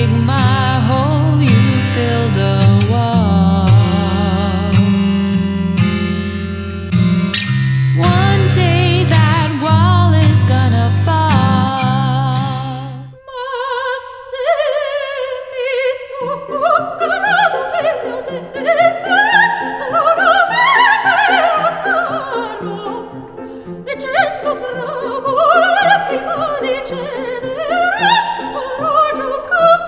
dig my hole, you build a wall. One day that wall is gonna fall. Ma se mi toccano davvero delle sarò lo sarò e cento trabole prima di cedere farò giocare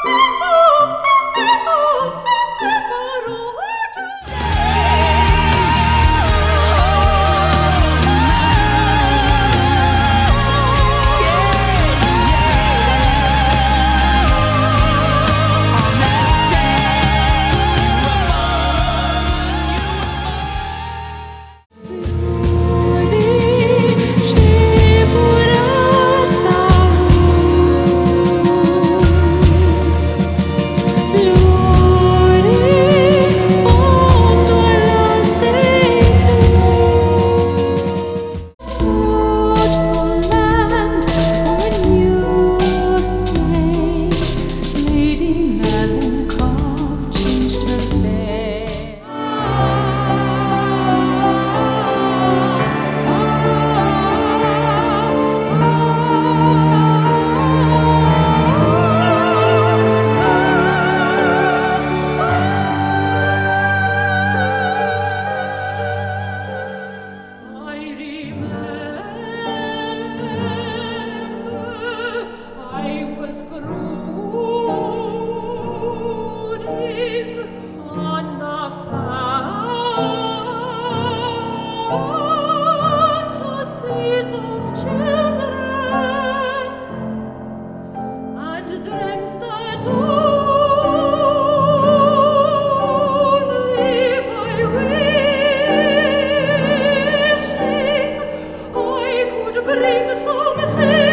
on the fantasies of children, and dreamt that only by wishing I could bring some